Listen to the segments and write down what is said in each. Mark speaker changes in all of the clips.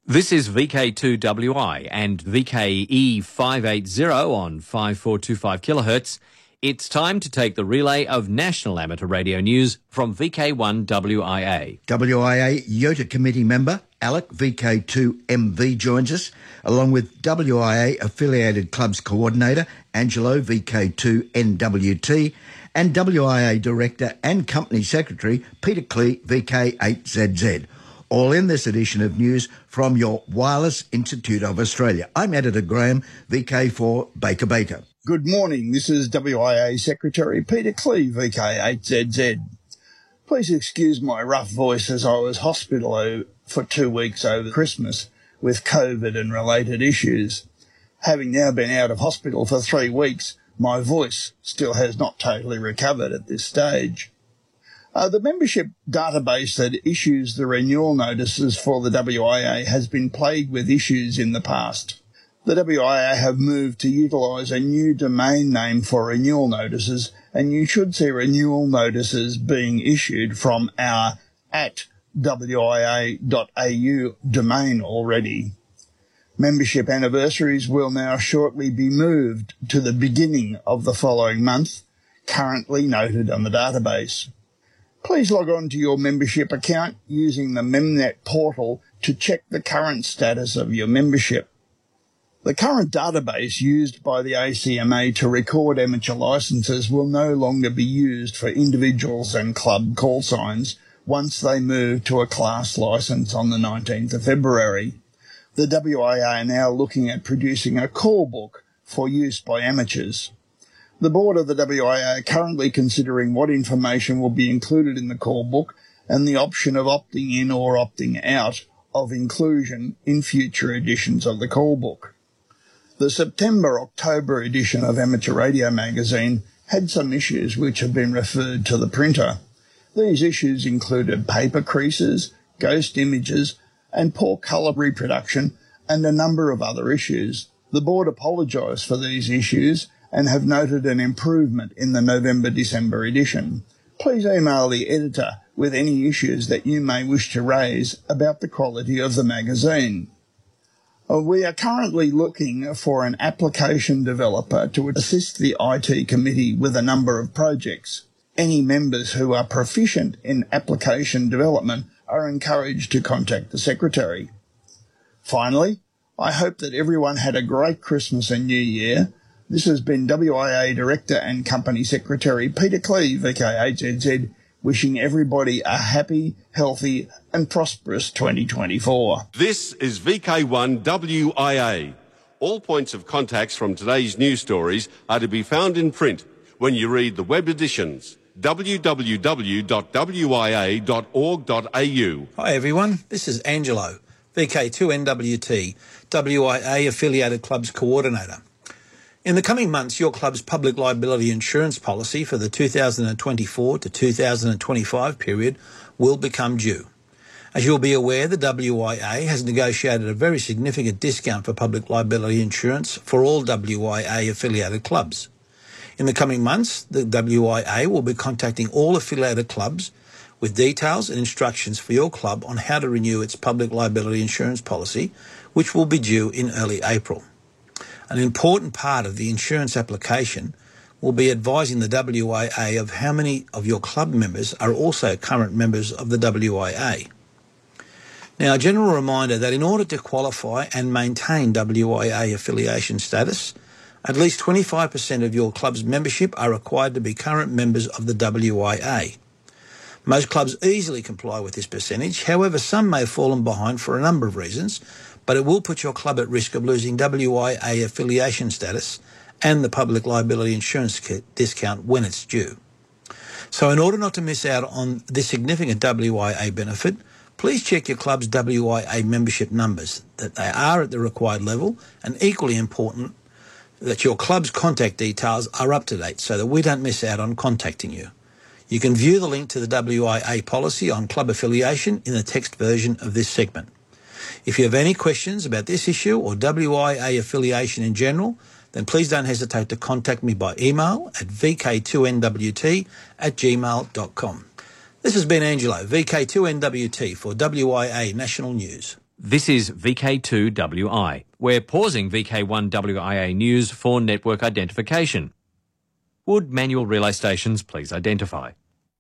Speaker 1: This is VK2WI and VKE 580 on 5425 kilohertz. It's time to take the relay of national amateur radio news from VK1WIA.
Speaker 2: WIA YOTA Committee member Alec, VK2MV, joins us, along with WIA Affiliated Clubs Coordinator Angelo, VK2NWT, and WIA Director and Company Secretary Peter Clee, VK8ZZ. All in this edition of news from your Wireless Institute of Australia. I'm Editor Graham, VK4 Baker Baker.
Speaker 3: Good morning. This is WIA Secretary Peter Clee, VK8ZZ. Please excuse my rough voice as I was hospitalised for 2 weeks over Christmas with COVID and related issues. Having now been out of hospital for 3 weeks, my voice still has not totally recovered at this stage. The membership database that issues the renewal notices for the WIA has been plagued with issues in the past. The WIA have moved to utilise a new domain name for renewal notices, and you should see renewal notices being issued from our @wia.au domain already. Membership anniversaries will now shortly be moved to the beginning of the following month, currently noted on the database. Please log on to your membership account using the MemNet portal to check the current status of your membership. The current database used by the ACMA to record amateur licences will no longer be used for individuals and club call signs once they move to a class licence on the 19th of February. The WIA are now looking at producing a call book for use by amateurs. The board of the WIA are currently considering what information will be included in the call book and the option of opting in or opting out of inclusion in future editions of the call book. The September-October edition of Amateur Radio magazine had some issues which have been referred to the printer. These issues included paper creases, ghost images, and poor colour reproduction, and a number of other issues. The board apologised for these issues and have noted an improvement in the November-December edition. Please email the editor with any issues that you may wish to raise about the quality of the magazine. We are currently looking for an application developer to assist the IT committee with a number of projects. Any members who are proficient in application development are encouraged to contact the Secretary. Finally, I hope that everyone had a great Christmas and New Year. This has been WIA Director and Company Secretary Peter Clee, VK8ZZ, wishing everybody a happy, healthy and prosperous 2024.
Speaker 4: This is VK1WIA. All points of contacts from today's news stories are to be found in print when you read the web editions. www.wia.org.au.
Speaker 5: Hi everyone, this is Angelo, VK2NWT, WIA Affiliated Clubs Coordinator. In the coming months, your club's public liability insurance policy for the 2024 to 2025 period will become due. As you'll be aware, the WIA has negotiated a very significant discount for public liability insurance for all WIA affiliated clubs. In the coming months, the WIA will be contacting all affiliated clubs with details and instructions for your club on how to renew its public liability insurance policy, which will be due in early April. An important part of the insurance application will be advising the WIA of how many of your club members are also current members of the WIA. Now, a general reminder that in order to qualify and maintain WIA affiliation status, at least 25% of your club's membership are required to be current members of the WIA. Most clubs easily comply with this percentage. However, some may have fallen behind for a number of reasons, but it will put your club at risk of losing WIA affiliation status and the public liability insurance discount when it's due. So in order not to miss out on this significant WIA benefit, please check your club's WIA membership numbers, that they are at the required level, and equally important, that your club's contact details are up to date so that we don't miss out on contacting you. You can view the link to the WIA policy on club affiliation in the text version of this segment. If you have any questions about this issue or WIA affiliation in general, then please don't hesitate to contact me by email at vk2nwt@gmail.com. This has been Angelo, VK2NWT for WIA National News.
Speaker 1: This is VK2WI. We're pausing VK1WIA news for network identification. Would manual relay stations please identify?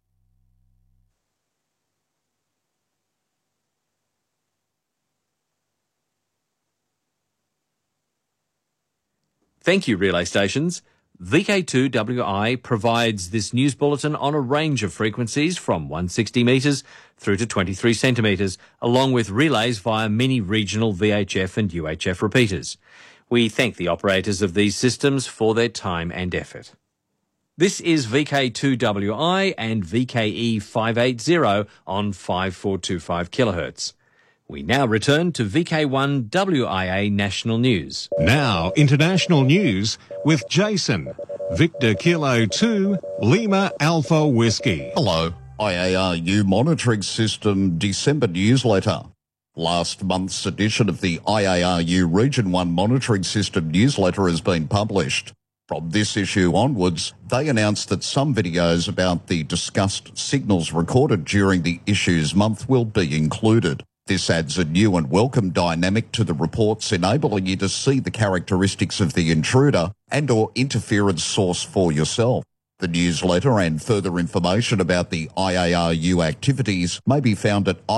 Speaker 1: Thank you, relay stations. VK2WI provides this news bulletin on a range of frequencies from 160 metres through to 23 centimetres, along with relays via many regional VHF and UHF repeaters. We thank the operators of these systems for their time and effort. This is VK2WI and VKE 580 on 5425 kHz. We now return to VK1WIA National News.
Speaker 6: Now, international news with Jason. Victor Kilo 2, Lima Alpha Whiskey.
Speaker 7: Hello. IARU Monitoring System December newsletter. Last month's edition of the IARU Region 1 Monitoring System newsletter has been published. From this issue onwards, they announced that some videos about the discussed signals recorded during the issue's month will be included. This adds a new and welcome dynamic to the reports, enabling you to see the characteristics of the intruder and or interference source for yourself. The newsletter and further information about the IARU activities may be found at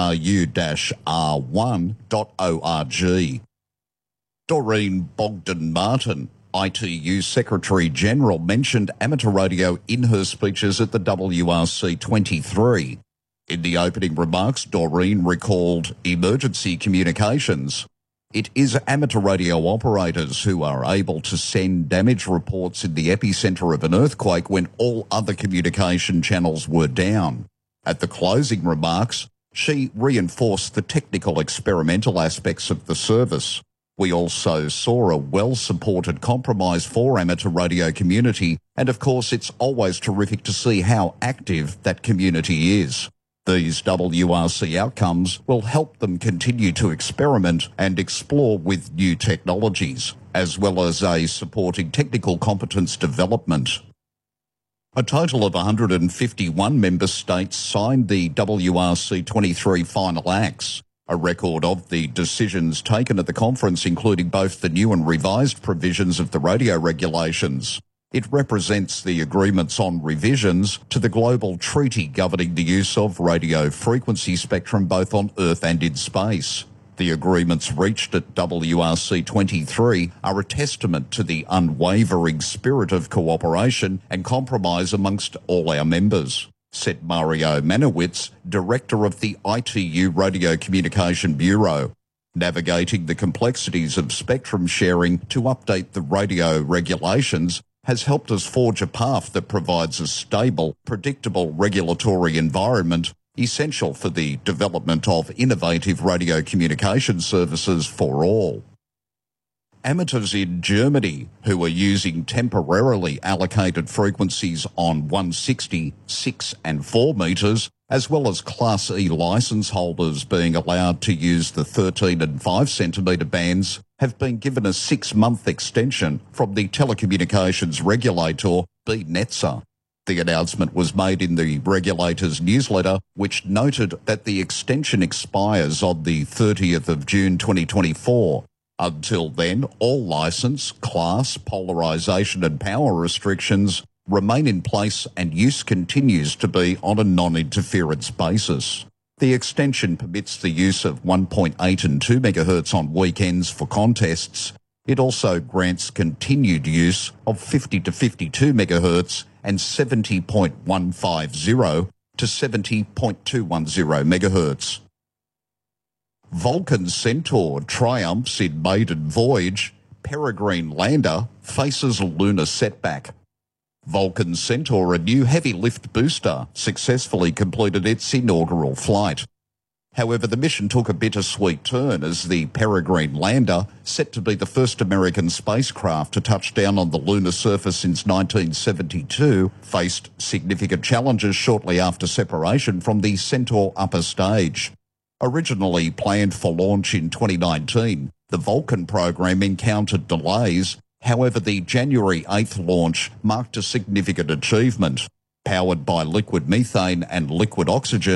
Speaker 7: iaru-r1.org. Doreen Bogdan-Martin, ITU Secretary-General, mentioned amateur radio in her speeches at the WRC 23. In the opening remarks, Doreen recalled emergency communications. It is amateur radio operators who are able to send damage reports in the epicentre of an earthquake when all other communication channels were down. At the closing remarks, she reinforced the technical experimental aspects of the service. We also saw a well-supported compromise for amateur radio community, and of course it's always terrific to see how active that community is. These WRC outcomes will help them continue to experiment and explore with new technologies, as well as a supporting technical competence development. A total of 151 member states signed the WRC 23 final acts, a record of the decisions taken at the conference, including both the new and revised provisions of the radio regulations. It represents the agreements on revisions to the global treaty governing the use of radio frequency spectrum both on Earth and in space. The agreements reached at WRC 23 are a testament to the unwavering spirit of cooperation and compromise amongst all our members, said Mario Manowitz, Director of the ITU Radio Communication Bureau. Navigating the complexities of spectrum sharing to update the radio regulations has helped us forge a path that provides a stable, predictable regulatory environment essential for the development of innovative radio communication services for all. Amateurs in Germany who are using temporarily allocated frequencies on 160, 6 and 4 metres, as well as Class E licence holders being allowed to use the 13 and 5 centimetre bands, have been given a 6-month extension from the telecommunications regulator, BNetza. The announcement was made in the regulator's newsletter, which noted that the extension expires on the 30th of June 2024. Until then, all licence, class, polarisation and power restrictions remain in place and use continues to be on a non-interference basis. The extension permits the use of 1.8 and 2 MHz on weekends for contests. It also grants continued use of 50 to 52 MHz and 70.150 to 70.210 MHz. Vulcan Centaur triumphs in maiden voyage. Peregrine lander faces lunar setback. Vulcan Centaur, a new heavy lift booster, successfully completed its inaugural flight. However, the mission took a bittersweet turn as the Peregrine lander, set to be the first American spacecraft to touch down on the lunar surface since 1972, faced significant challenges shortly after separation from the Centaur upper stage. Originally planned for launch in 2019, the Vulcan program encountered delays. However, the January 8th launch marked a significant achievement. Powered by liquid methane and liquid oxygen,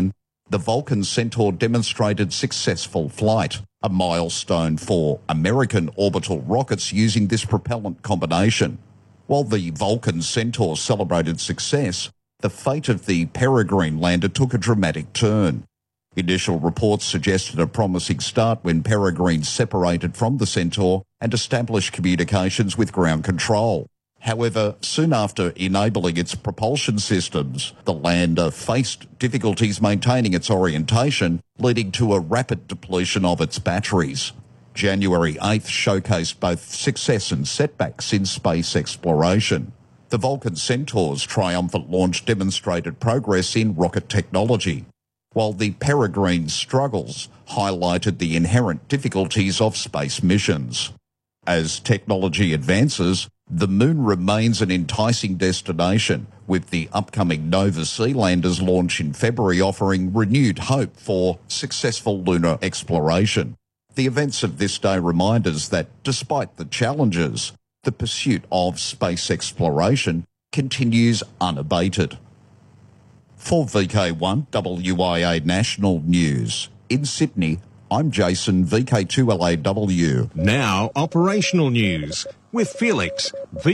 Speaker 7: The Vulcan Centaur demonstrated successful flight, a milestone for American orbital rockets using this propellant combination. While the Vulcan Centaur celebrated success, the fate of the Peregrine lander took a dramatic turn. Initial reports suggested a promising start when Peregrine separated from the Centaur and established communications with ground control. However, soon after enabling its propulsion systems, the lander faced difficulties maintaining its orientation, leading to a rapid depletion of its batteries. January 8th showcased both success and setbacks in space exploration. The Vulcan Centaur's triumphant launch demonstrated progress in rocket technology, while the Peregrine's struggles highlighted the inherent difficulties of space missions. As technology advances, the Moon remains an enticing destination, with the upcoming Nova Sea lander's launch in February offering renewed hope for successful lunar exploration. The events of this day remind us that, despite the challenges, the pursuit of space exploration continues unabated. For VK1 WIA National News, in Sydney, I'm Jason, VK2LAW.
Speaker 6: Now, operational news with Felix,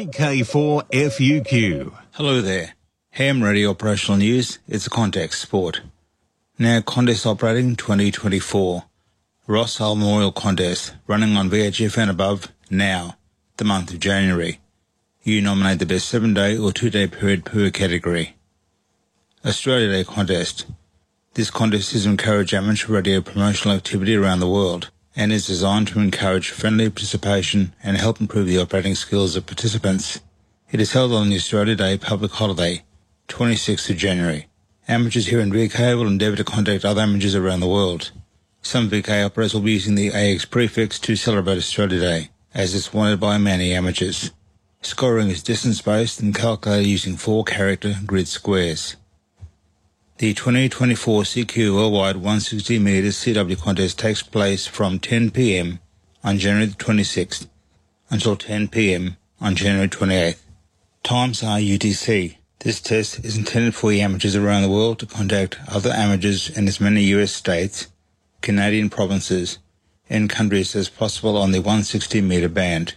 Speaker 6: VK4FUQ.
Speaker 8: Hello there. Ham Radio Operational News. It's a contact sport. Now, contest operating 2024. Ross Hull Memorial Contest, running on VHF and above, now, the month of January. You nominate the best 7-day or 2-day period per category. Australia Day Contest. This contest is to encourage amateur radio promotional activity around the world and is designed to encourage friendly participation and help improve the operating skills of participants. It is held on the Australia Day public holiday, 26th of January. Amateurs here in VK will endeavour to contact other amateurs around the world. Some VK operators will be using the AX prefix to celebrate Australia Day, as is wanted by many amateurs. Scoring is distance-based and calculated using 4-character grid squares. The 2024 CQ Worldwide 160 metres CW contest takes place from 10 p.m. on January the 26th until 10 p.m. on January 28th. Times are UTC. This test is intended for amateurs around the world to contact other amateurs in as many US states, Canadian provinces, and countries as possible on the 160 metre band.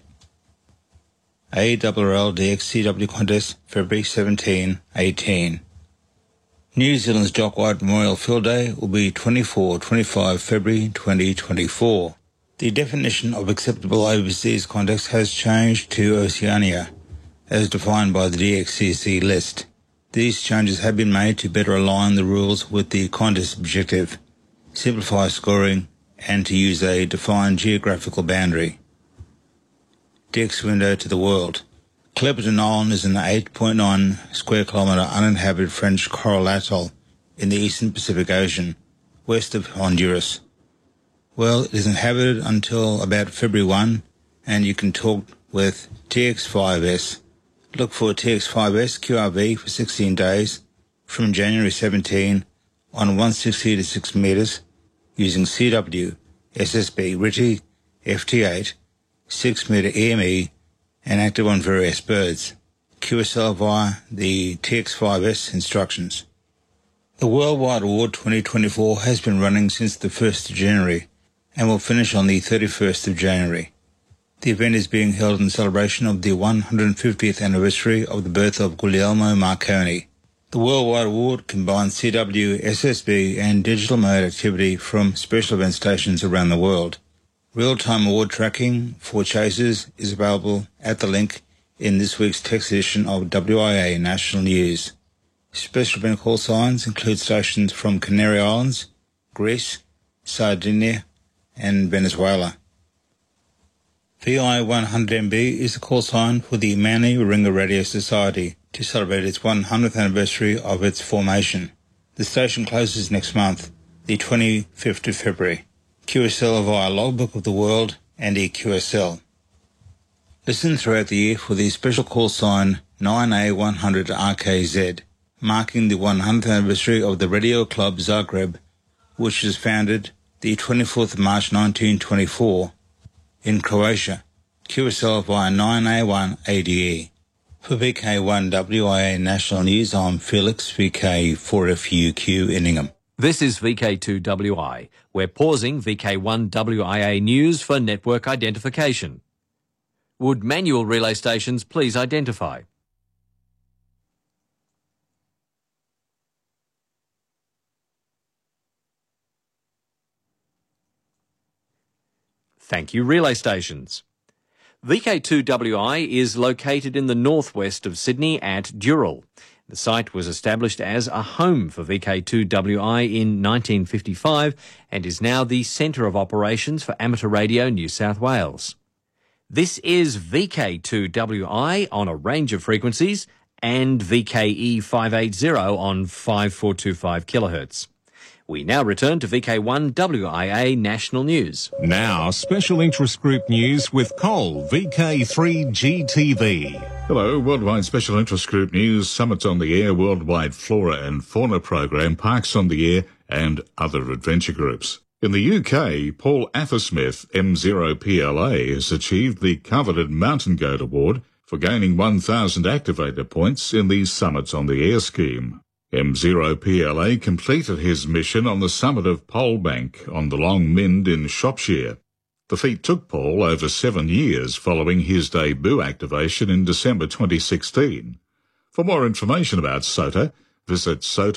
Speaker 8: ARRL DXCW contest February 17-18. New Zealand's Jock White Memorial Field Day will be 24-25 February 2024. The definition of acceptable overseas contacts has changed to Oceania, as defined by the DXCC list. These changes have been made to better align the rules with the contest objective, simplify scoring, and to use a defined geographical boundary. DX window to the world. Clapperton Island is an 8.9 square kilometre uninhabited French coral atoll in the eastern Pacific Ocean, west of Honduras. Well, it is inhabited until about February 1, and you can talk with TX5S. Look for TX5S QRV for 16 days from January 17 on 160 to 6 metres using CW, SSB, RTTY, FT8, 6 metre EME, and active on various birds. QSL via the TX5S instructions. The Worldwide Award 2024 has been running since the 1st of January and will finish on the 31st of January. The event is being held in celebration of the 150th anniversary of the birth of Guglielmo Marconi. The Worldwide Award combines CW, SSB and digital mode activity from special event stations around the world. Real-time award tracking for chasers is available at the link in this week's text edition of WIA National News. Special event call signs include stations from Canary Islands, Greece, Sardinia and Venezuela. VI 100MB is the call sign for the Manly Warringah Radio Society to celebrate its 100th anniversary of its formation. The station closes next month, the 25th of February. QSL via Logbook of the World and EQSL. Listen throughout the year for the special call sign 9A100RKZ, marking the 100th anniversary of the Radio Club Zagreb, which was founded the 24th of March 1924 in Croatia. QSL via 9A1ADE. For VK1 WIA National News, I'm Felix, VK4FUQ Inningham.
Speaker 1: This is VK2WI. We're pausing VK1WIA news for network identification. Would manual relay stations please identify? Thank you, relay stations. VK2WI is located in the northwest of Sydney at Dural. The site was established as a home for VK2WI in 1955 and is now the centre of operations for Amateur Radio New South Wales. This is VK2WI on a range of frequencies and VKE 580 on 5425 kHz. We now return to VK1WIA National News.
Speaker 6: Now, special interest group news with Cole, VK3GTV.
Speaker 9: Hello, Worldwide Special Interest Group News, Summits on the Air, Worldwide Flora and Fauna Program, Parks on the Air and other adventure groups. In the UK, Paul Athersmith, M0PLA, has achieved the coveted Mountain Goat Award for gaining 1,000 activator points in the Summits on the Air scheme. M0PLA completed his mission on the summit of Polebank on the Long Mynd in Shropshire. The feat took Paul over 7 years following his debut activation in December 2016. For more information about SOTA, visit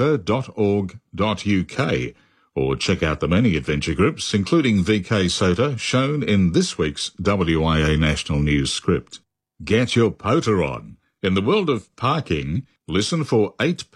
Speaker 9: sota.org.uk or check out the many adventure groups, including VK SOTA, shown in this week's WIA National News script. Get your POTA on. In the world of parking, listen for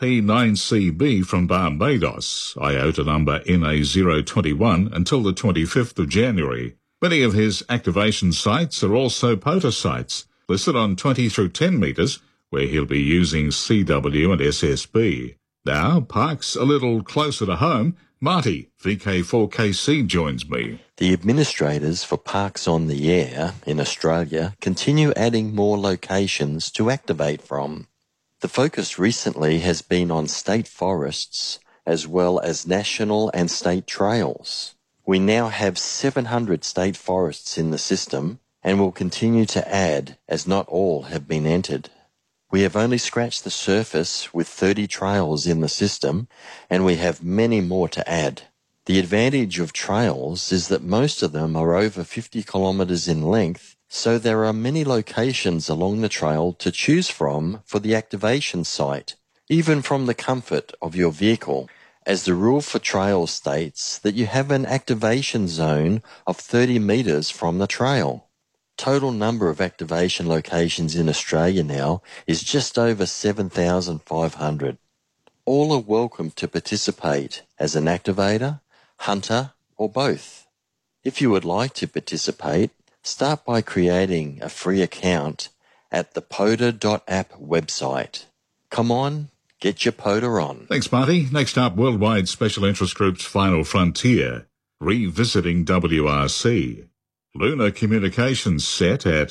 Speaker 9: 8P9CB from Barbados, IOTA number NA021, until the 25th of January. Many of his activation sites are also POTA sites, listed on 20 through 10 metres, where he'll be using CW and SSB. Now, parks a little closer to home. Marty, VK4KC, joins me.
Speaker 10: The administrators for Parks on the Air in Australia continue adding more locations to activate from. The focus recently has been on state forests as well as national and state trails. We now have 700 state forests in the system and will continue to add as not all have been entered. We have only scratched the surface with 30 trails in the system, and we have many more to add. The advantage of trails is that most of them are over 50 kilometres in length, so there are many locations along the trail to choose from for the activation site, even from the comfort of your vehicle, as the rule for trails states that you have an activation zone of 30 metres from the trail. Total number of activation locations in Australia now is just over 7,500. All are welcome to participate as an activator, hunter, or both. If you would like to participate, start by creating a free account at the POTA.app website. Come on, get your POTA on.
Speaker 9: Thanks, Marty. Next up, Worldwide Special Interest Group's Final Frontier, revisiting WRC. Lunar Communications set at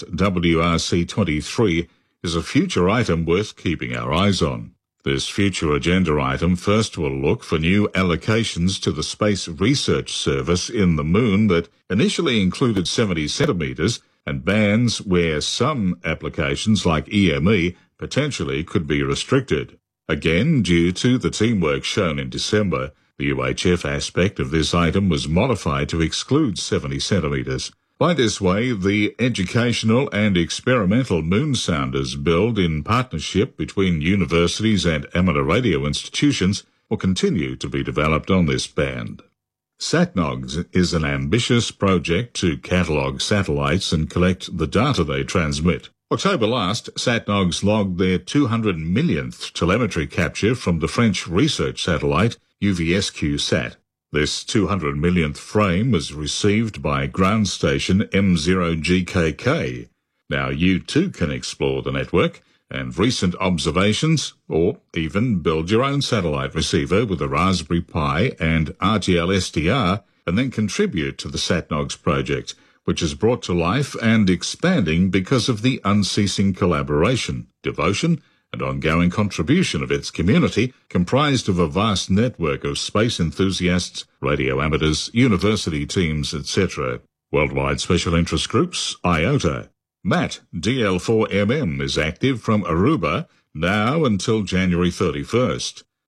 Speaker 9: WRC23 is a future item worth keeping our eyes on. This future agenda item first will look for new allocations to the Space Research Service in the Moon that initially included 70 centimetres and bands where some applications like EME potentially could be restricted. Again, due to the teamwork shown in December, the UHF aspect of this item was modified to exclude 70 centimetres. By this way, the educational and experimental moon sounders build in partnership between universities and amateur radio institutions will continue to be developed on this band. SatNogs is an ambitious project to catalogue satellites and collect the data they transmit. October last, SatNogs logged their 200 millionth telemetry capture from the French research satellite UVSQ-SAT. This 200 millionth frame was received by ground station M0GKK. Now you too can explore the network and recent observations, or even build your own satellite receiver with a Raspberry Pi and RTL SDR, and then contribute to the SatNogs project, which is brought to life and expanding because of the unceasing collaboration, devotion, and ongoing contribution of its community, comprised of a vast network of space enthusiasts, radio amateurs, university teams, etc. Worldwide Special Interest Groups, IOTA. Matt, DL4MM, is active from Aruba now until January 31st.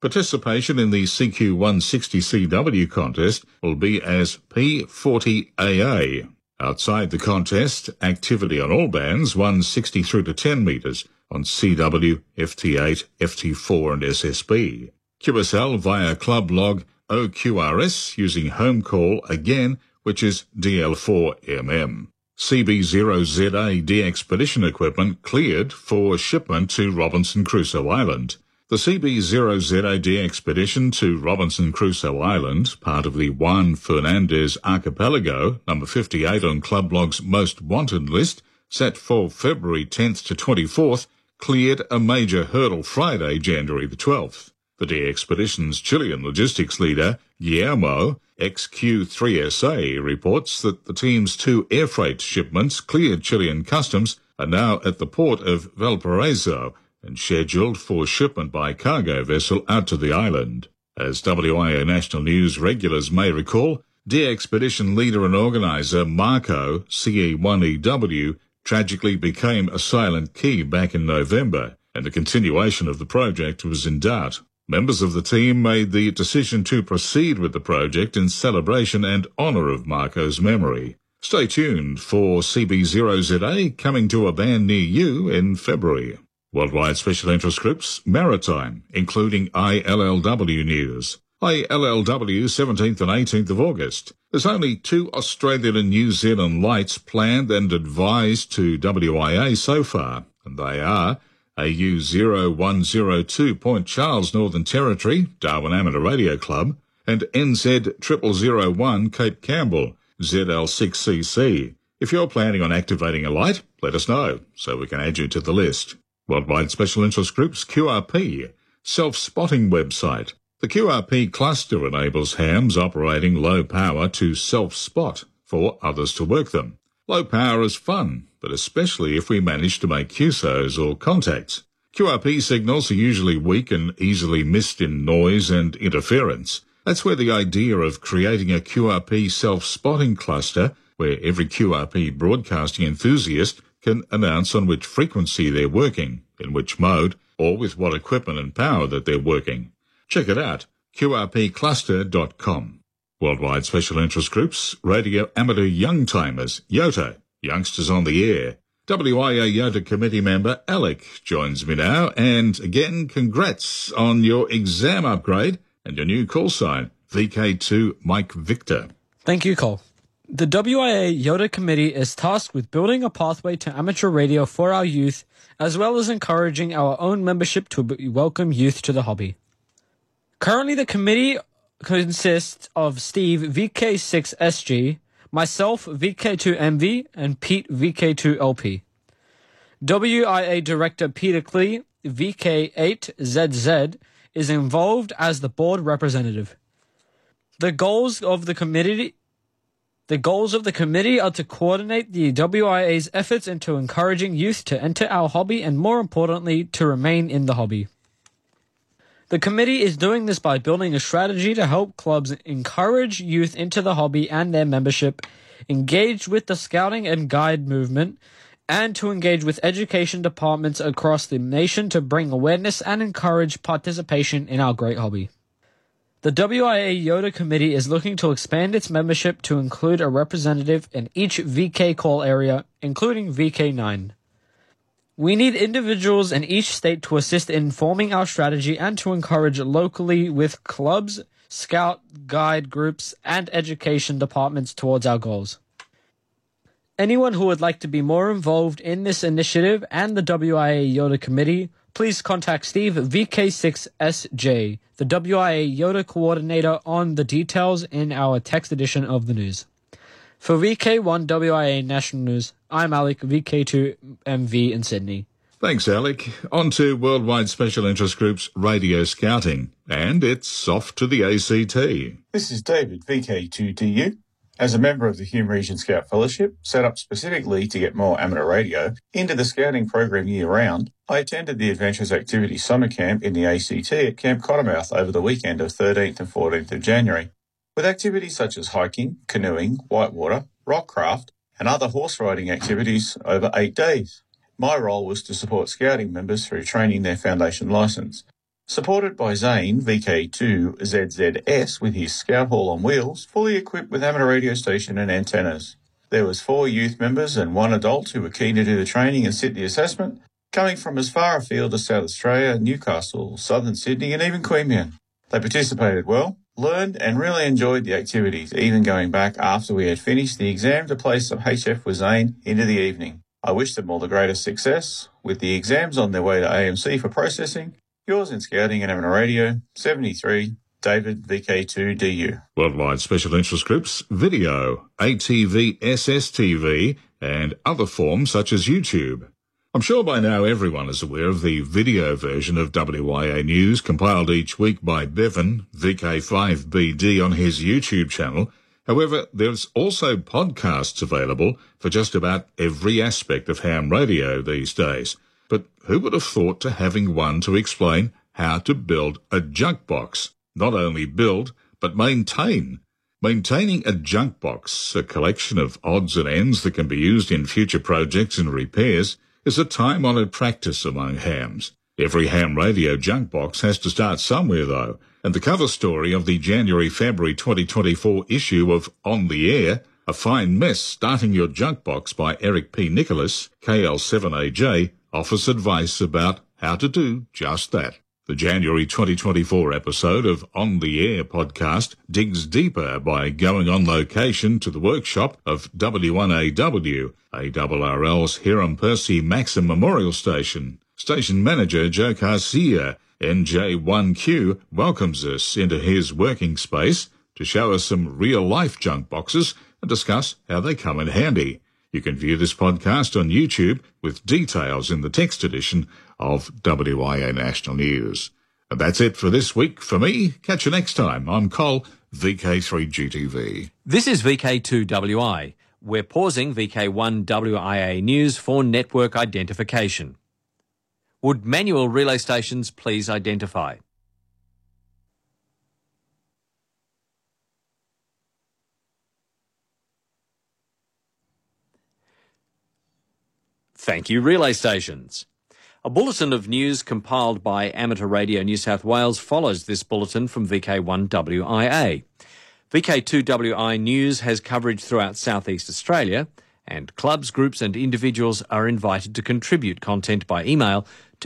Speaker 9: Participation in the CQ160CW contest will be as P40AA. Outside the contest, activity on all bands 160 through to 10 metres on CW, FT8, FT4 and SSB. QSL via club log OQRS using home call again, which is DL4MM. CB0ZA de-expedition equipment cleared for shipment to Robinson Crusoe Island. The CB0ZA de-expedition to Robinson Crusoe Island, part of the Juan Fernandez Archipelago, number 58 on Club Log's Most Wanted list, set for February 10th to 24th, cleared a major hurdle Friday, January the 12th. The de-expedition's Chilean logistics leader, Guillermo, XQ3SA, reports that the team's 2 air freight shipments cleared Chilean customs are now at the port of Valparaiso and scheduled for shipment by cargo vessel out to the island. As WIA National News regulars may recall, de-expedition leader and organiser Marco, CE1EW, tragically became a silent key back in November, and the continuation of the project was in doubt. Members of the team made the decision to proceed with the project in celebration and honour of Marco's memory. Stay tuned for CB0ZA coming to a band near you in February. Worldwide Special Interest Groups, Maritime, including ILLW News. ILLW 17th and 18th of August. There's only 2 Australian and New Zealand lights planned and advised to WIA so far, and they are AU0102 Point Charles Northern Territory, Darwin Amateur Radio Club, and NZ0001 Cape Campbell, ZL6CC. If you're planning on activating a light, let us know so we can add you to the list. Worldwide Special Interest Groups, QRP, self-spotting website. The QRP cluster enables hams operating low power to self-spot for others to work them. Low power is fun, but especially if we manage to make QSOs or contacts. QRP signals are usually weak and easily missed in noise and interference. That's where the idea of creating a QRP self-spotting cluster, where every QRP broadcasting enthusiast can announce on which frequency they're working, in which mode, or with what equipment and power that they're working. Check it out, qrpcluster.com. Worldwide Special Interest Groups, Radio Amateur Young Timers, YOTA, Youngsters on the Air. WIA YOTA Committee member Alec joins me now, and again, congrats on your exam upgrade and your new call sign, VK2 Mike Victor.
Speaker 11: Thank you, Cole. The WIA YOTA Committee is tasked with building a pathway to amateur radio for our youth, as well as encouraging our own membership to welcome youth to the hobby. Currently, the committee consists of Steve, VK6SG, myself, VK2MV, and Pete, VK2LP. WIA Director Peter Klee, VK8ZZ, is involved as the board representative. The goals of the committee are to coordinate the WIA's efforts into encouraging youth to enter our hobby and, more importantly, to remain in the hobby. The committee is doing this by building a strategy to help clubs encourage youth into the hobby and their membership, engage with the scouting and guide movement, and to engage with education departments across the nation to bring awareness and encourage participation in our great hobby. The WIA YOTA Committee is looking to expand its membership to include a representative in each VK call area, including VK9. We need individuals in each state to assist in forming our strategy and to encourage locally with clubs, scout, guide groups, and education departments towards our goals. Anyone who would like to be more involved in this initiative and the WIA YOTA Committee, please contact Steve, VK6SJ, the WIA YOTA coordinator, on the details in our text edition of the news. For VK1 WIA National News, I'm Alec, VK2MV in Sydney.
Speaker 9: Thanks, Alec. On to Worldwide Special Interest Group's Radio Scouting, and it's off to the ACT.
Speaker 12: This is David, VK2DU. As a member of the Hume Region Scout Fellowship, set up specifically to get more amateur radio into the scouting program year-round, I attended the Adventures Activity Summer Camp in the ACT at Camp Cottermouth over the weekend of 13th and 14th of January, with activities such as hiking, canoeing, whitewater, rockcraft, and other horse riding activities over 8 days. My role was to support scouting members through training their foundation licence. Supported by Zane VK2ZZS with his Scout Hall on wheels, fully equipped with amateur radio station and antennas. There was 4 youth members and 1 adult who were keen to do the training and sit the assessment, coming from as far afield as South Australia, Newcastle, Southern Sydney and even Queanbeyan. They participated well, learned and really enjoyed the activities, even going back after we had finished the exam to play some HF with Zane into the evening. I wish them all the greatest success with the exams on their way to AMC for processing. Yours in Scouting and Amateur Radio, 73, David VK2DU.
Speaker 9: Worldwide Special Interest Groups, video, ATV, SSTV, and other forms such as YouTube. I'm sure by now everyone is aware of the video version of WIA News compiled each week by Bevan, VK5BD, on his YouTube channel. However, there's also podcasts available for just about every aspect of ham radio these days. But who would have thought to having one to explain how to build a junk box? Not only build, but maintain. Maintaining a junk box, a collection of odds and ends that can be used in future projects and repairs, is a time-honoured practice among hams. Every ham radio junk box has to start somewhere, though, and the cover story of the January-February 2024 issue of On the Air, A Fine Mess Starting Your Junk Box by Eric P. Nicholas, KL7AJ, offers advice about how to do just that. The January 2024 episode of On the Air podcast digs deeper by going on location to the workshop of W1AW, ARRL's Hiram Percy Maxim Memorial Station. Station manager Joe Garcia, NJ1Q, welcomes us into his working space to show us some real-life junk boxes and discuss how they come in handy. You can view this podcast on YouTube with details in the text edition of WIA National News. And that's it for this week for me. Catch you next time. I'm Col, VK3GTV.
Speaker 1: This is VK2WI. We're pausing VK1WIA News for network identification. Would manual relay stations please identify? Thank you, relay stations. A bulletin of news compiled by Amateur Radio New South Wales follows this bulletin from VK1WIA. VK2WI News has coverage throughout Southeast Australia, and clubs, groups and individuals are invited to contribute content by email to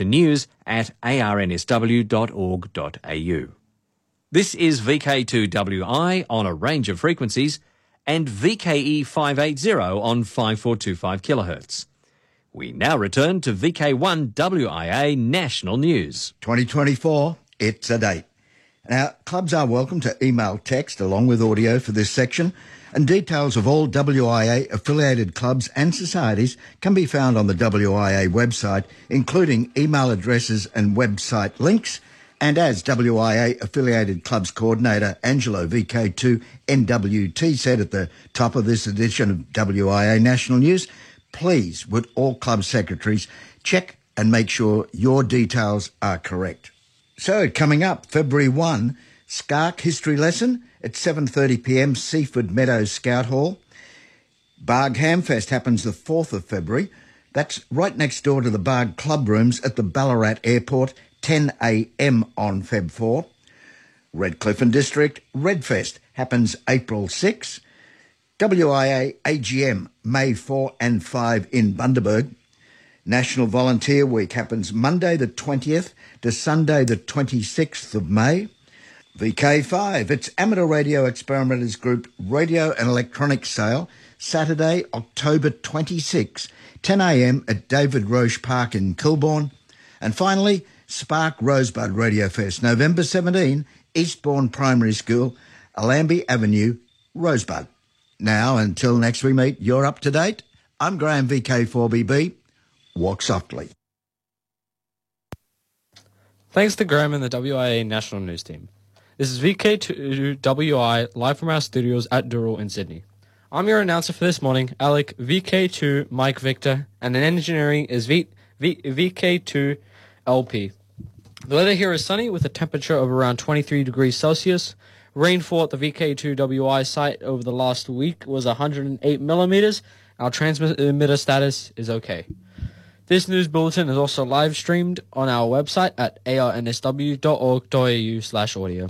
Speaker 1: news@arnsw.org.au. This is VK2WI on a range of frequencies and VKE 580 on 5425 kHz. We now return to VK1WIA National News.
Speaker 2: 2024, it's a date. Now, clubs are welcome to email text along with audio for this section, and details of all WIA-affiliated clubs and societies can be found on the WIA website, including email addresses and website links. And as WIA-affiliated clubs coordinator Angelo VK2NWT said at the top of this edition of WIA National News, please, would all club secretaries check and make sure your details are correct. So, coming up, February 1, Skark History Lesson at 7:30pm, Seaford Meadows Scout Hall. Barg Hamfest happens the 4th of February. That's right next door to the Barg Club Rooms at the Ballarat Airport, 10am on Feb 4. Redcliffe and District Redfest happens April 6. WIA AGM, May 4 and 5 in Bundaberg. National Volunteer Week happens Monday the 20th to Sunday the 26th of May. VK5, it's Amateur Radio Experimenters Group Radio and Electronics Sale, Saturday, October 26, 10am at David Roche Park in Kilbourne. And finally, Spark Rosebud Radio Fest, November 17, Eastbourne Primary School, Allambie Avenue, Rosebud. Now, until next we meet, you're up to date. I'm Graham, VK4BB. Walk softly.
Speaker 11: Thanks to Graham and the WIA National News Team. This is VK2WI live from our studios at Dural in Sydney. I'm your announcer for this morning, Alec, VK2 Mike Victor, and in engineering is VK2 LP. The weather here is sunny with a temperature of around 23 degrees Celsius. Rainfall at the VK2WI site over the last week was 108 millimeters. Our transmitter status is okay. This news bulletin is also live streamed on our website at arnsw.org.au/audio.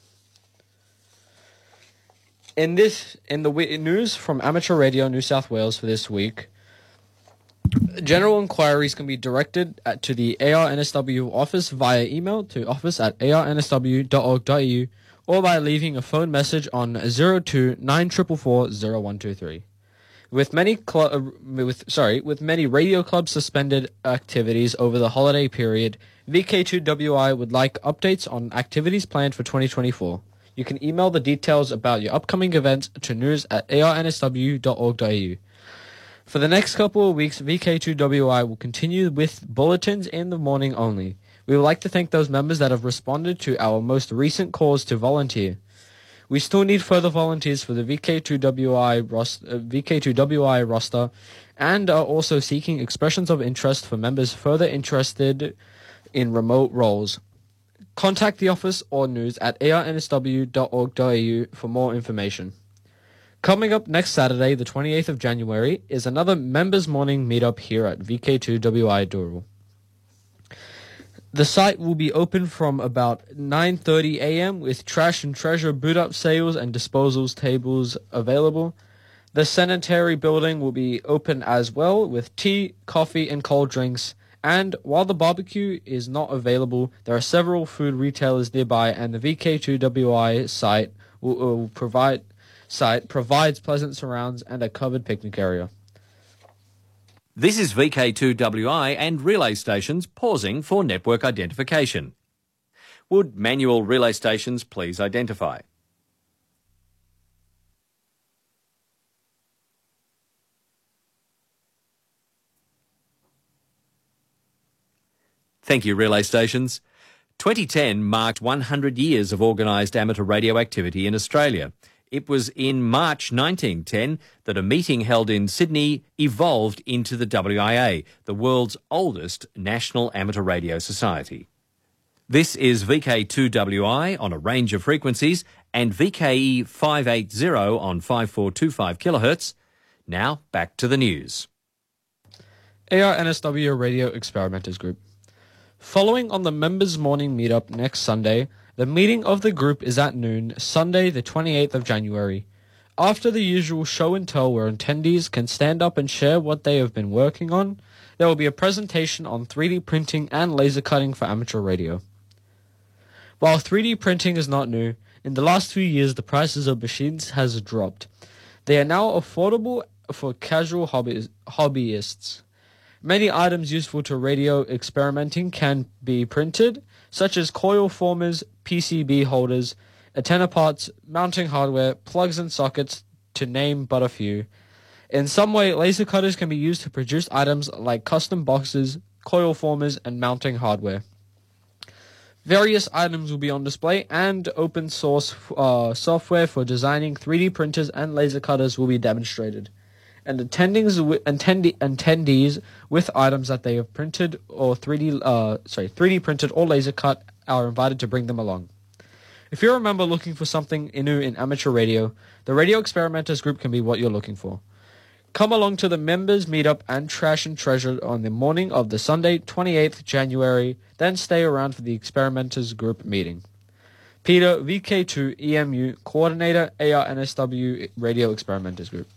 Speaker 11: In the news from Amateur Radio New South Wales for this week, general inquiries can be directed to the ARNSW office via email to office@arnsw.org.au or by leaving a phone message on 02 9444 0123. With many radio clubs suspended activities over the holiday period, VK2WI would like updates on activities planned for 2024. You can email the details about your upcoming events to news@arnsw.org.au. For the next couple of weeks, VK2WI will continue with bulletins in the morning only. We would like to thank those members that have responded to our most recent calls to volunteer. We still need further volunteers for the VK2WI roster and are also seeking expressions of interest for members further interested in remote roles. Contact the office or news at arnsw.org.au for more information. Coming up next Saturday, the 28th of January, is another Members Morning meetup here at VK2WI Dural. The site will be open from about 9:30 a.m. with trash and treasure boot-up sales and disposals tables available. The sanitary building will be open as well with tea, coffee and cold drinks. And while the barbecue is not available, there are several food retailers nearby and the VK2WI site provides pleasant surrounds and a covered picnic area.
Speaker 1: This is VK2WI and relay stations pausing for network identification. Would manual relay stations please identify? Thank you, relay stations. 2010 marked 100 years of organised amateur radio activity in Australia. It was in March 1910 that a meeting held in Sydney evolved into the WIA, the world's oldest national amateur radio society. This is VK2WI on a range of frequencies and VKE 580 on 5425 kHz. Now back to the news.
Speaker 11: ARNSW Radio Experimenters Group. Following on the members' morning meetup next Sunday, the meeting of the group is at noon, Sunday the 28th of January. After the usual show and tell where attendees can stand up and share what they have been working on, there will be a presentation on 3D printing and laser cutting for amateur radio. While 3D printing is not new, in the last few years the prices of machines has dropped. They are now affordable for casual hobbyists. Many items useful to radio experimenting can be printed, such as coil formers, PCB holders, antenna parts, mounting hardware, plugs and sockets, to name but a few. In some way, laser cutters can be used to produce items like custom boxes, coil formers, and mounting hardware. Various items will be on display, and open source software for designing 3D printers and laser cutters will be demonstrated. And attendees with items that they have printed or 3D printed or laser cut are invited to bring them along. If you remember looking for something new in amateur radio, the Radio Experimenters Group can be what you're looking for. Come along to the members meetup and trash and treasure on the morning of the Sunday 28th January, then stay around for the Experimenters Group meeting. Peter, VK2 EMU Coordinator, ARNSW Radio Experimenters Group.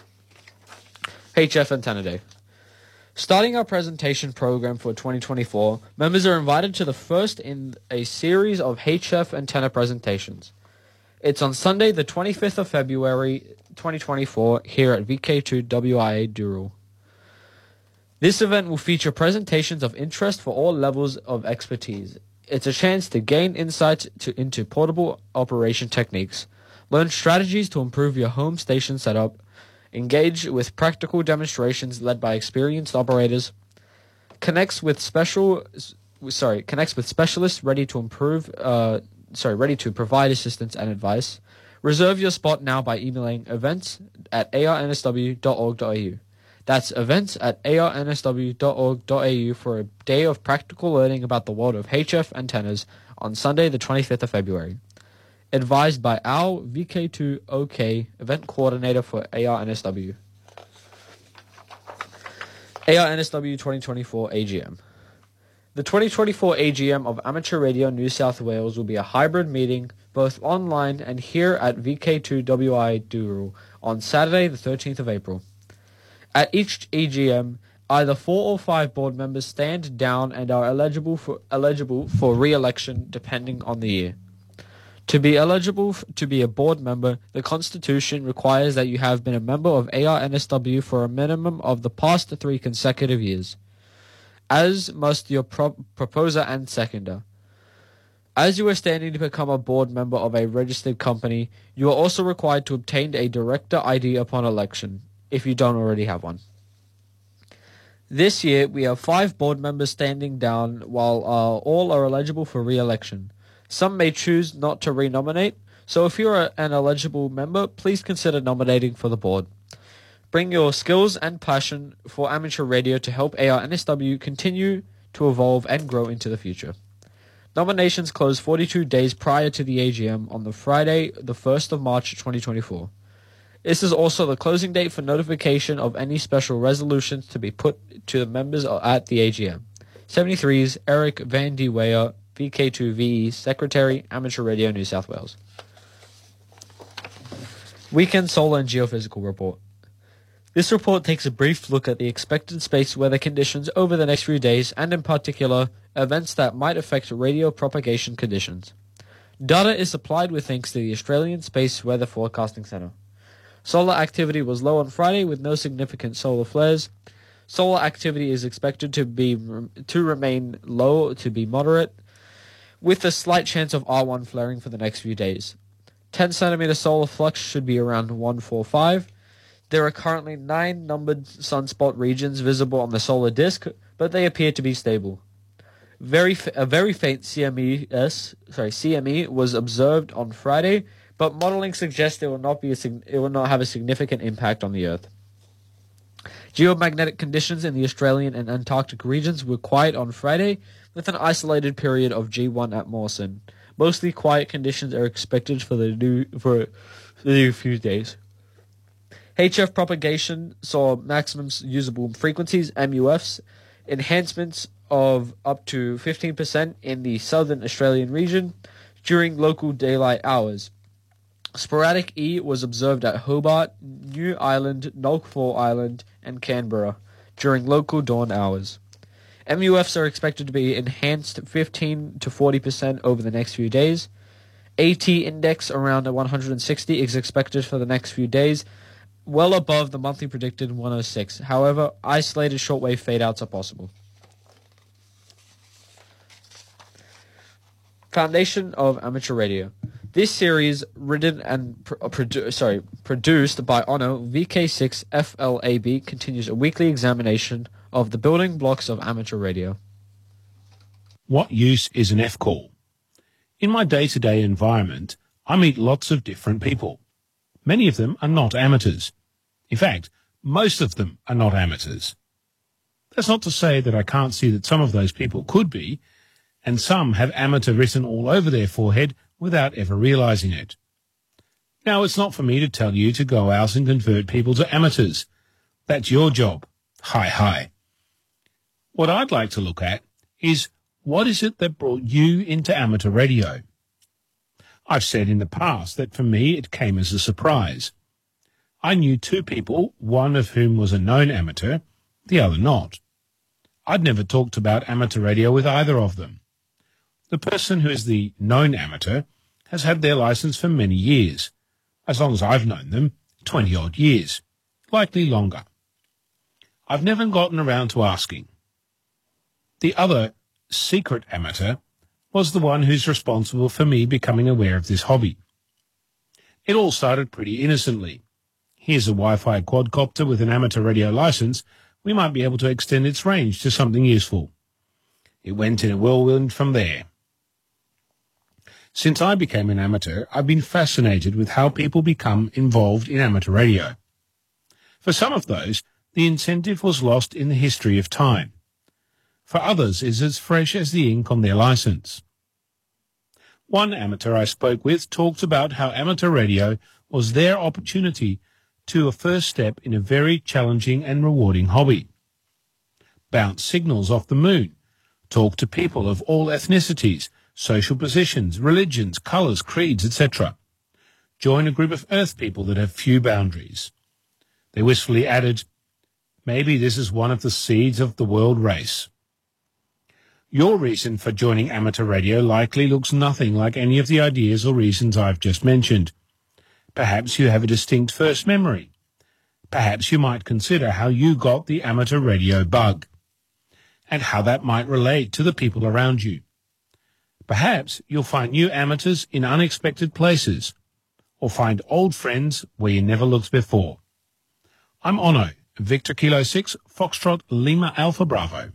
Speaker 11: HF Antenna Day. Starting our presentation program for 2024, members are invited to the first in a series of HF antenna presentations. It's on Sunday, the 25th of February 2024, here at VK2WIA Dural. This event will feature presentations of interest for all levels of expertise. It's a chance to gain insights into portable operation techniques, learn strategies to improve your home station setup, engage with practical demonstrations led by experienced operators, connects with specialists ready to provide assistance and advice. Reserve your spot now by emailing events@arnsw.org.au. That's events@arnsw.org.au for a day of practical learning about the world of HF antennas on Sunday the 25th of February. Advised by Al, VK2OK, event coordinator for ARNSW. ARNSW 2024 AGM. The 2024 AGM of Amateur Radio New South Wales will be a hybrid meeting, both online and here at VK2WI Doorall on Saturday the 13th of April. At each AGM, either 4 or 5 board members stand down and are eligible for re-election depending on the year. To be eligible to be a board member, the Constitution requires that you have been a member of ARNSW for a minimum of the past 3 consecutive years, as must your proposer and seconder. As you are standing to become a board member of a registered company, you are also required to obtain a director ID upon election, if you don't already have one. This year, we have 5 board members standing down, while all are eligible for re-election. Some may choose not to re-nominate, so if you're an eligible member, please consider nominating for the board. Bring your skills and passion for amateur radio to help ARNSW continue to evolve and grow into the future. Nominations close 42 days prior to the AGM on the Friday, the 1st of March 2024. This is also the closing date for notification of any special resolutions to be put to the members at the AGM. 73's Eric Van de Weyer, VK2VE, Secretary, Amateur Radio, New South Wales. Weekend Solar and Geophysical Report. This report takes a brief look at the expected space weather conditions over the next few days and, in particular, events that might affect radio propagation conditions. Data is supplied with thanks to the Australian Space Weather Forecasting Centre. Solar activity was low on Friday with no significant solar flares. Solar activity is expected to remain low to be moderate, with a slight chance of R1 flaring for the next few days. 10 centimeter solar flux should be around 145. There are currently 9 numbered sunspot regions visible on the solar disk, but they appear to be stable. A very faint CME was observed on Friday, but modeling suggests it will not have a significant impact on the Earth. Geomagnetic conditions in the Australian and Antarctic regions were quiet on Friday, with an isolated period of G1 at Mawson. Mostly quiet conditions are expected for the new few days. HF propagation saw maximum usable frequencies, MUFs, enhancements of up to 15% in the southern Australian region during local daylight hours. Sporadic E was observed at Hobart, New Island, Nulkfor Island, and Canberra during local dawn hours. MUFs are expected to be enhanced 15 to 40% over the next few days. AT index around 160 is expected for the next few days, well above the monthly predicted 106. However, isolated shortwave fade-outs are possible. Foundation of Amateur Radio. This series, written and produced by Ono, VK6 FLAB, continues a weekly examination of the building blocks of amateur radio.
Speaker 13: What use is an F-call? In my day-to-day environment, I meet lots of different people. Many of them are not amateurs. In fact, most of them are not amateurs. That's not to say that I can't see that some of those people could be, and some have amateur written all over their forehead without ever realizing it. Now, it's not for me to tell you to go out and convert people to amateurs. That's your job. Hi. What I'd like to look at is, what is it that brought you into amateur radio? I've said in the past that for me it came as a surprise. I knew 2 people, one of whom was a known amateur, the other not. I'd never talked about amateur radio with either of them. The person who is the known amateur has had their license for many years, as long as I've known them, 20-odd years, likely longer. I've never gotten around to asking. The other secret amateur was the one who's responsible for me becoming aware of this hobby. It all started pretty innocently. Here's a Wi-Fi quadcopter with an amateur radio license. We might be able to extend its range to something useful. It went in a whirlwind from there. Since I became an amateur, I've been fascinated with how people become involved in amateur radio. For some of those, the incentive was lost in the history of time. For others, it's as fresh as the ink on their license. One amateur I spoke with talked about how amateur radio was their opportunity to a first step in a very challenging and rewarding hobby. bounce signals off the moon, talk to people of all ethnicities, social positions, religions, colours, creeds, etc. Join a group of Earth people that have few boundaries. They wistfully added, maybe this is one of the seeds of the world race. Your reason for joining amateur radio likely looks nothing like any of the ideas or reasons I've just mentioned. Perhaps you have a distinct first memory. Perhaps you might consider how you got the amateur radio bug, and how that might relate to the people around you. Perhaps you'll find new amateurs in unexpected places, or find old friends where you never looked before. I'm Ono, Victor Kilo 6, Foxtrot Lima Alpha Bravo.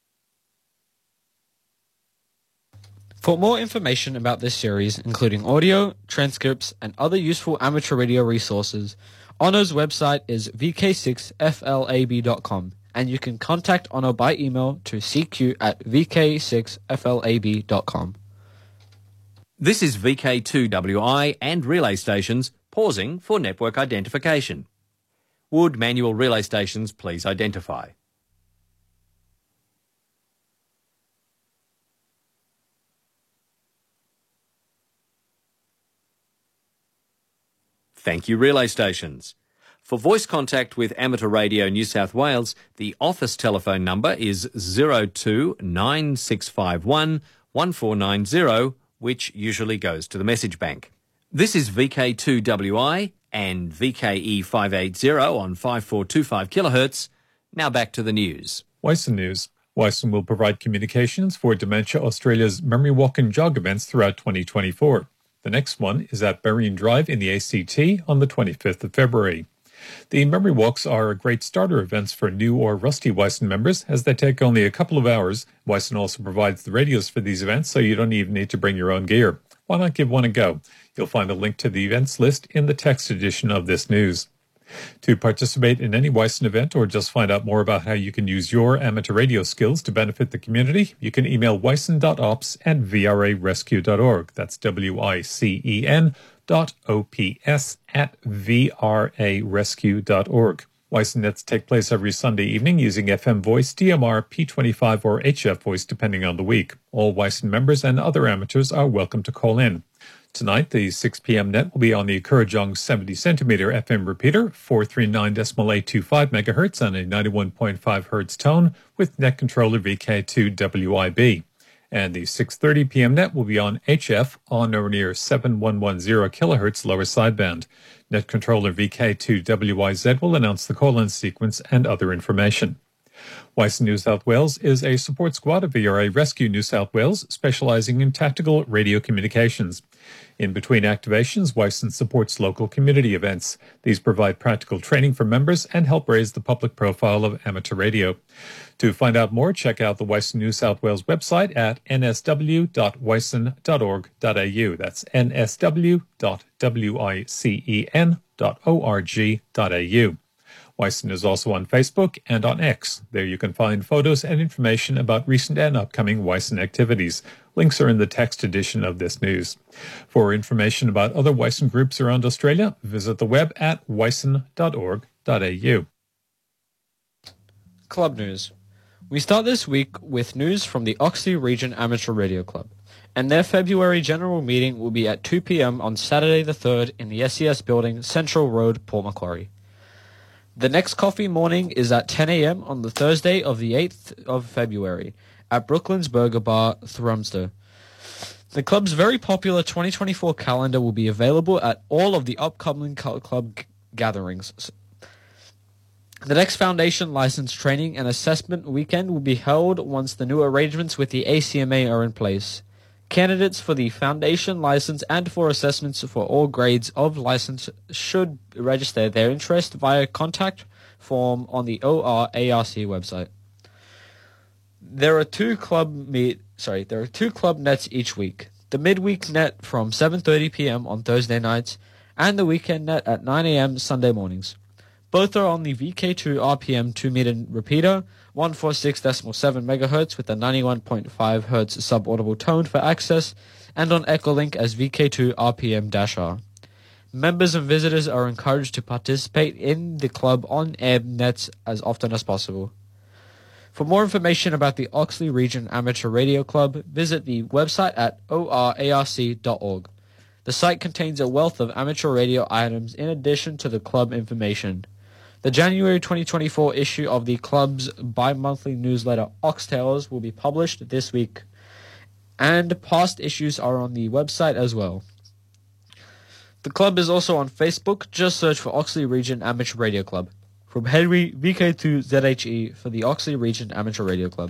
Speaker 11: For more information about this series, including audio, transcripts, and other useful amateur radio resources, Ono's website is vk6flab.com, and you can contact Ono by email to cq@vk6flab.com.
Speaker 1: This is VK2WI and relay stations pausing for network identification. Would manual relay stations please identify? Thank you, relay stations. For voice contact with Amateur Radio New South Wales, the office telephone number is 029651 1490, which usually goes to the message bank. This is VK2WI and VKE 580 on 5425 kHz. Now back to the news.
Speaker 14: Wyson News. Wyson will provide communications for Dementia Australia's Memory Walk and Jog events throughout 2024. The next one is at Berrien Drive in the ACT on the 25th of February. The memory walks are great starter events for new or rusty Wyson members, as they take only a couple of hours. Wyson also provides the radios for these events, so you don't even need to bring your own gear. Why not give one a go? You'll find a link to the events list in the text edition of this news. To participate in any Wyson event or just find out more about how you can use your amateur radio skills to benefit the community, you can email wyson.ops@vrarescue.org. That's WICEN.OPS@VRArescue.org. Wyson nets take place every Sunday evening using FM voice, DMR, P25 or HF voice depending on the week. All Wyson members and other amateurs are welcome to call in. Tonight, the 6 p.m. net will be on the Kurrajong 70cm FM repeater, 439.825 MHz and a 91.5 Hz tone with net controller VK2WIB. And the 6:30 p.m. net will be on HF on or near 7110 kHz lower sideband. Net controller VK2WIZ will announce the call-in sequence and other information. Wyson New South Wales is a support squad of VRA Rescue New South Wales, specialising in tactical radio communications. In between activations, Wyson supports local community events. These provide practical training for members and help raise the public profile of amateur radio. To find out more, check out the Wyson New South Wales website at nsw.wyson.org.au. That's nsw.wicen.org.au. Wyson is also on Facebook and on X. There you can find photos and information about recent and upcoming Wyson activities. Links are in the text edition of this news. For information about other Wyson groups around Australia, visit the web at wyson.org.au.
Speaker 11: Club news. We start this week with news from the Oxley Region Amateur Radio Club, and their February general meeting will be at 2 p.m. on Saturday the 3rd in the SES building, Central Road, Port Macquarie. The next coffee morning is at 10 a.m. on the Thursday of the 8th of February at Brooklyn's Burger Bar, Thrumster. The club's very popular 2024 calendar will be available at all of the upcoming club gatherings. The next foundation license training and assessment weekend will be held once the new arrangements with the ACMA are in place. Candidates for the foundation license and for assessments for all grades of license should register their interest via contact form on the ORARC website. There are two club nets each week. The midweek net from 7:30 p.m. on Thursday nights and the weekend net at 9 a.m. Sunday mornings. Both are on the VK2 RPM 2-meter repeater, 146.7 MHz with a 91.5 Hz subaudible tone for access, and on Echolink as VK2 RPM-R. Members and visitors are encouraged to participate in the club on-air nets as often as possible. For more information about the Oxley Region Amateur Radio Club, visit the website at orarc.org. The site contains a wealth of amateur radio items in addition to the club information. The January 2024 issue of the club's bi-monthly newsletter Oxtails will be published this week, and past issues are on the website as well. The club is also on Facebook. Just search for Oxley Region Amateur Radio Club. From Henry VK2ZHE for the Oxley Region Amateur Radio Club.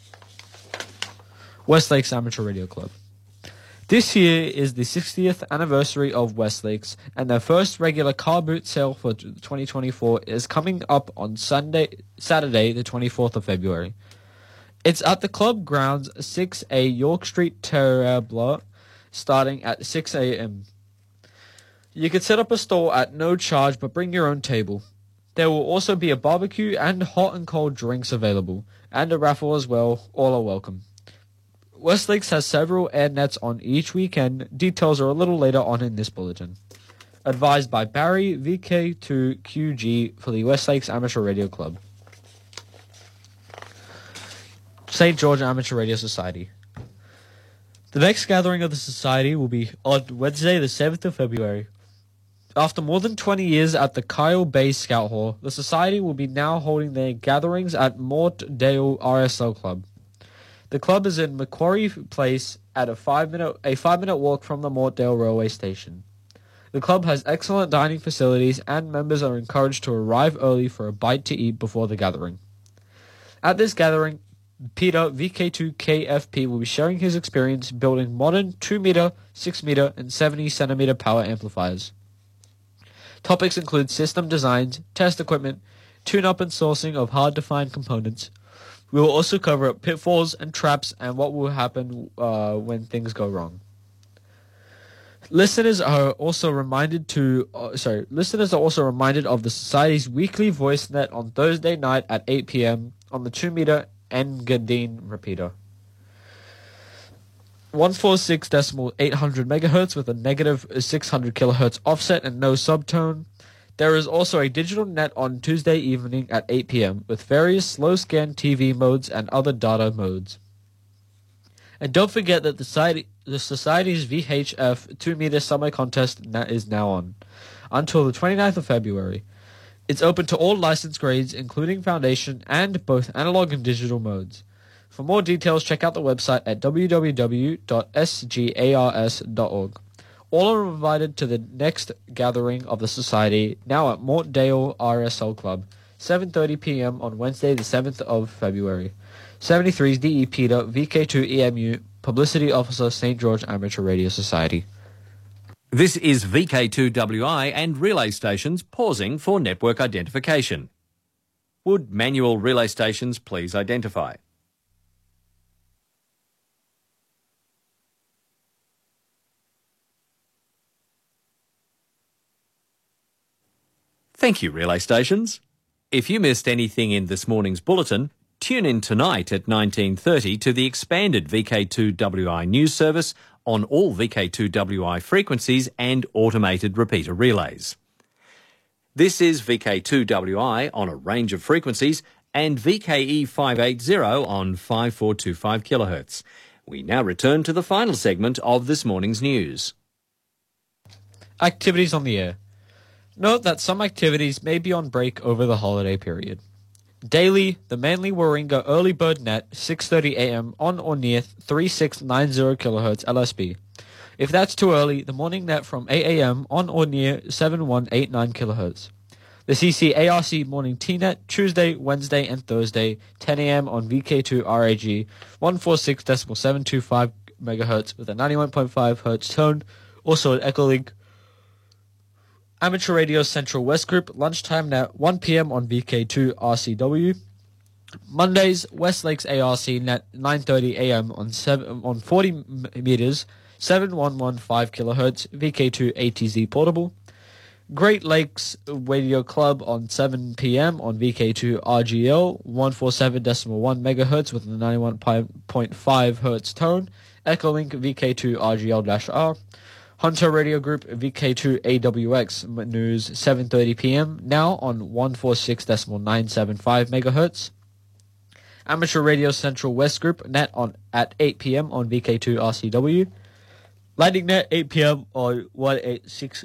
Speaker 11: Westlakes Amateur Radio Club. This year is the 60th anniversary of Westlakes, and their first regular car boot sale for 2024 is coming up on Saturday, the 24th of February. It's at the club grounds, 6A York Street, Terrebla, starting at 6 a.m. You can set up a stall at no charge, but bring your own table. There will also be a barbecue and hot and cold drinks available, and a raffle as well. All are welcome. Westlakes has several air nets on each weekend. Details are a little later on in this bulletin. Advised by Barry, VK2QG for the Westlakes Amateur Radio Club. St. George Amateur Radio Society. The next gathering of the society will be on Wednesday, the 7th of February. After more than 20 years at the Kyle Bay Scout Hall, the society will be now holding their gatherings at Mort Dale RSL Club. The club is in Macquarie Place at a 5-minute walk from the Mort Dale railway station. The club has excellent dining facilities, and members are encouraged to arrive early for a bite to eat before the gathering. At this gathering, Peter, VK2KFP, will be sharing his experience building modern 2-meter, 6-meter, and 70-centimeter power amplifiers. Topics include system designs, test equipment, tune-up and sourcing of hard-to-find components. We will also cover pitfalls and traps and what will happen when things go wrong. Listeners are also reminded of the Society's weekly voice net on Thursday night at 8 p.m. on the 2-meter Engadine repeater. 146.800 MHz with a negative 600 kHz offset and no subtone. There is also a digital net on Tuesday evening at 8 p.m. with various slow scan TV modes and other data modes. And don't forget that the Society's VHF 2-meter summer contest is now on until the 29th of February. It's open to all license grades, including foundation and both analog and digital modes. For more details, check out the website at www.sgars.org. All are invited to the next gathering of the Society, now at Mort Dale RSL Club, 7:30 p.m. on Wednesday, the 7th of February. 73's DE Peter, VK2EMU, Publicity Officer, St. George Amateur Radio Society.
Speaker 1: This is VK2WI and relay stations pausing for network identification. Would manual relay stations please identify? Thank you, relay stations. If you missed anything in this morning's bulletin, tune in tonight at 19:30 to the expanded VK2WI news service on all VK2WI frequencies and automated repeater relays. This is VK2WI on a range of frequencies and VKE 580 on 5425 kHz. We now return to the final segment of this morning's news.
Speaker 11: Activities on the air. Note that some activities may be on break over the holiday period. Daily, the Manly Warringah Early Bird Net, 6:30 a.m. on or near 3690 kHz LSB. If that's too early, the morning net from 8 a.m. on or near 7189 kHz. The CCARC Morning T-Net, Tuesday, Wednesday, and Thursday, 10 a.m. on VK2 RAG, 146.725 MHz with a 91.5 Hz tone, also at Echolink. Amateur Radio Central West Group, lunchtime net, 1 p.m. on VK2 RCW. Mondays, Westlakes ARC net, 9:30 a.m. on 40 meters, 7115 kHz, VK2 ATZ portable. Great Lakes Radio Club on 7 p.m. on VK2 RGL, 147.1 MHz with a 91.5 Hz tone, Echolink VK2 RGL-R. Hunter Radio Group VK2 AWX News, 7:30 p.m. now on 146.975 MHz. Amateur Radio Central West Group net at 8 p.m. on VK2 RCW. Lightning Net 8 p.m. on 1860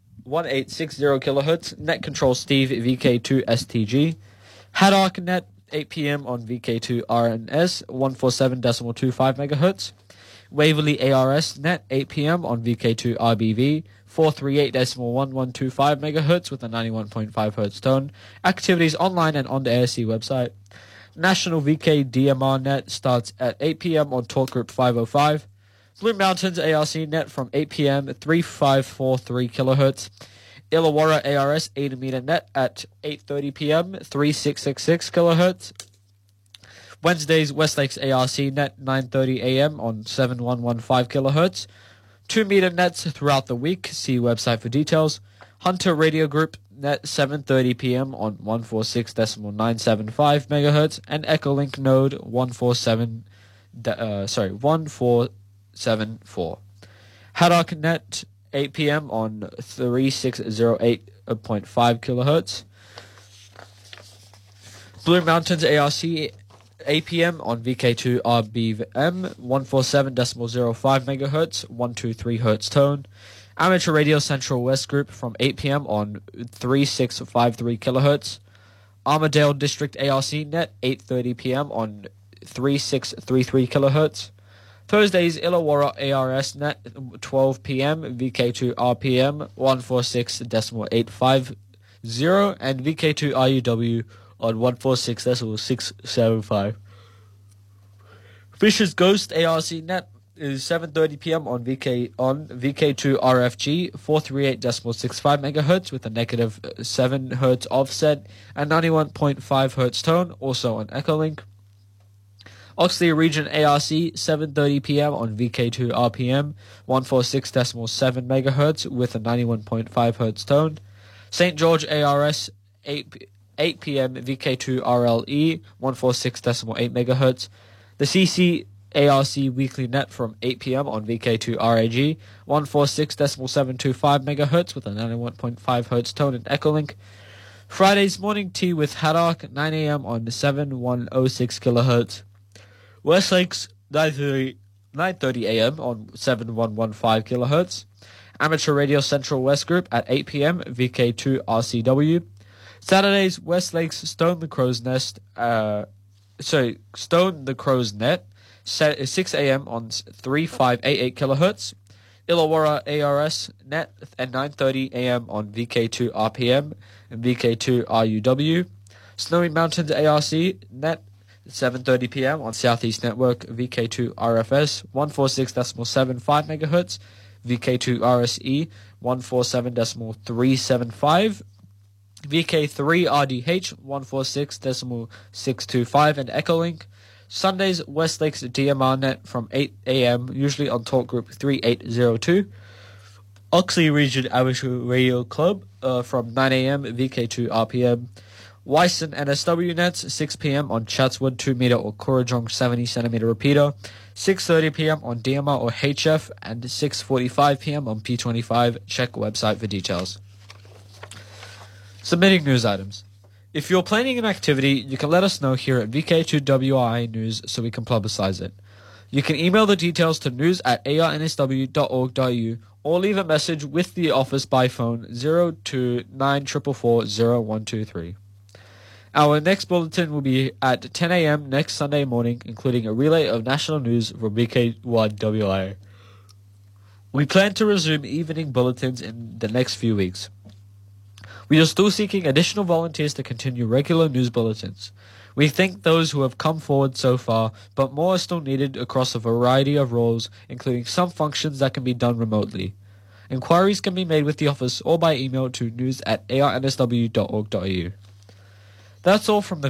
Speaker 11: kHz. Net Control Steve VK2 STG. Haddock Net 8 p.m. on VK2 RNS 147.25 MHz. Waverley ARS Net 8 p.m. on VK2 RBV 438.1125 MHz with a 91.5 Hz tone. Activities online and on the ASC website. National VK DMR Net starts at 8 p.m. on Talk Group 505. Blue Mountains ARC Net from 8 p.m. 3543 kHz. Illawarra ARS 8 meter net at 8:30 p.m. 3666 kHz. Wednesdays Westlakes ARC net 9:30 a.m. on 7115 kHz. 2 meter nets throughout the week. See website for details. Hunter Radio Group net 7:30 p.m. on 146.975 MHz and Echolink node 1474. Haddock net 8 p.m. on 3608.5 kHz. Blue Mountains ARC 8 p.m. on VK2 RBM 147.05 MHz 123 Hz tone. Amateur Radio Central West Group from 8 p.m. on 3653 kHz. Armadale District ARC net 8:30 p.m. on 3633 kHz. Thursdays Illawarra ARS net 12 p.m. VK2 RPM 146.850 and VK2 RUW on 146.675. Fisher's Ghost ARC net is 7:30 p.m. on VK2 RFG 438.65 MHz with a negative 7 Hz offset and 91.5 Hz tone, also on Echolink. Oxley Region ARC 7:30 p.m. on VK2 RPM 146.7 MHz with a 91.5 Hz tone. St. George ARS 8 p.m. VK2 RLE 146.8 MHz. The CC ARC Weekly Net from 8 p.m. on VK2 RAG 146.725 MHz with a 91.5 Hz tone and Echolink. Fridays Morning Tea with Haddock 9 a.m. on 7106 kHz. Westlakes 9:30 a.m. on 7115 kHz. Amateur Radio Central West Group at 8 p.m. VK2 RCW. Saturdays Westlakes Stone the Crow's Net 6 a.m. on 3588 kHz. Illawarra ARS net at 9:30 a.m. on VK2 RPM and VK2 RUW. Snowy Mountains ARC net 7:30 p.m. on Southeast Network VK2 RFS 146.75 MHz, VK2 RSE 147.375, VK3 RDH 146.625 and Echolink. Sundays Westlakes DMR net from 8 a.m. usually on Talk Group 3802. Oxley Region Amateur Radio Club from 9 a.m. VK2 RPM. Wyson NSW nets 6 p.m. on Chatswood 2 meter or Kurrajong 70 centimeter repeater. 6:30 p.m. on DMR or HF and 6:45 p.m. on P25. Check website for details. Submitting news items. If you're planning an activity, you can let us know here at VK2WRA News so we can publicize it. You can email the details to news@arnsw.org.au or leave a message with the office by phone 02944400123. Our next bulletin will be at 10 a.m. next Sunday morning, including a relay of national news from VK1WRA. We plan to resume evening bulletins in the next few weeks. We are still seeking additional volunteers to continue regular news bulletins. We thank those who have come forward so far, but more are still needed across a variety of roles, including some functions that can be done remotely. Inquiries can be made with the office or by email to news@arnsw.org.au. That's all from the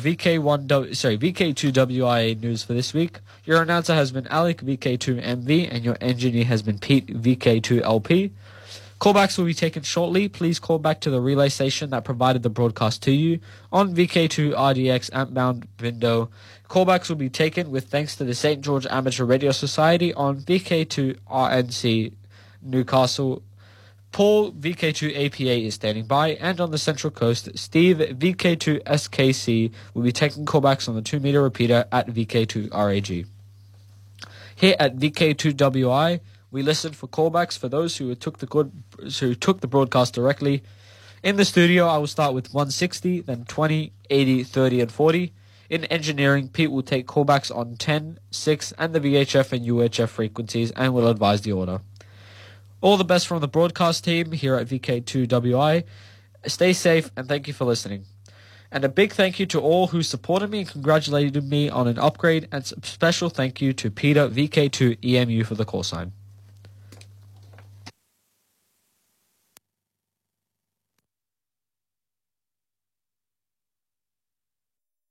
Speaker 11: VK2WIA news for this week. Your announcer has been Alec, VK2MV, and your engineer has been Pete, VK2LP. Callbacks will be taken shortly. Please call back to the relay station that provided the broadcast to you on VK2RDX Ampbound window. Callbacks will be taken with thanks to the St. George Amateur Radio Society on VK2RNC Newcastle. Paul, VK2APA, is standing by, and on the Central Coast, Steve, VK2SKC, will be taking callbacks on the 2-meter repeater at VK2RAG. Here at VK2WI, we listened for callbacks for those who took the broadcast directly. In the studio, I will start with 160, then 20, 80, 30, and 40. In engineering, Pete will take callbacks on 10, 6, and the VHF and UHF frequencies and will advise the order. All the best from the broadcast team here at VK2WI. Stay safe and thank you for listening. And a big thank you to all who supported me and congratulated me on an upgrade, and a special thank you to Peter, VK2EMU, for the call sign.